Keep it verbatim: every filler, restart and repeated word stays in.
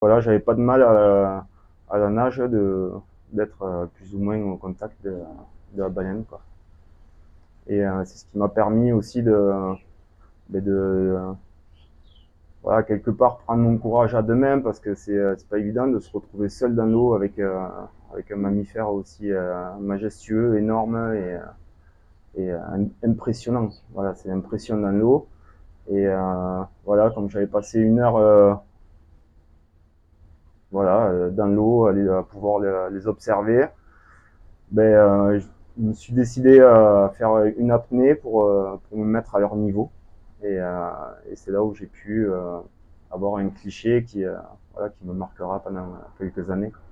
Voilà, j'avais pas de mal à, à la nage de d'être euh, plus ou moins au contact de, de la baleine, quoi. Et euh, c'est ce qui m'a permis aussi de, de, de voilà, quelque part prendre mon courage à deux mains, parce que c'est c'est pas évident de se retrouver seul dans l'eau avec euh, avec un mammifère aussi euh, majestueux, énorme et, et euh, impressionnant. Voilà, c'est impressionnant dans l'eau. Et euh, voilà, comme j'avais passé une heure euh, voilà, euh, dans l'eau, à, à pouvoir les, les observer, ben, euh, je me suis décidé à faire une apnée pour, euh, pour me mettre à leur niveau. Et, euh, et c'est là où j'ai pu euh, avoir un cliché qui, euh, voilà, qui me marquera pendant quelques années.